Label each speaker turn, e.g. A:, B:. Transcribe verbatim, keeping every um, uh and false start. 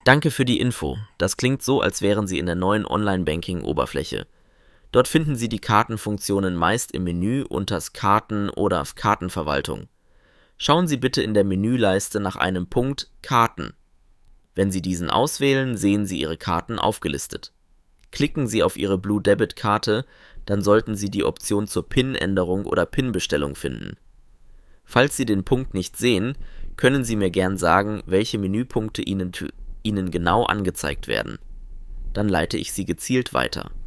A: Danke für die Info. Das klingt so, als wären Sie in der neuen Online-Banking-Oberfläche. Dort finden Sie die Kartenfunktionen meist im Menü unter Karten oder Kartenverwaltung. Schauen Sie bitte in der Menüleiste nach einem Punkt Karten. Wenn Sie diesen auswählen, sehen Sie Ihre Karten aufgelistet. Klicken Sie auf Ihre Blue Debit-Karte, dann sollten Sie die Option zur P I N-Änderung oder P I N-Bestellung finden. Falls Sie den Punkt nicht sehen, können Sie mir gern sagen, welche Menüpunkte Ihnen, Ihnen genau angezeigt werden. Dann leite ich Sie gezielt weiter.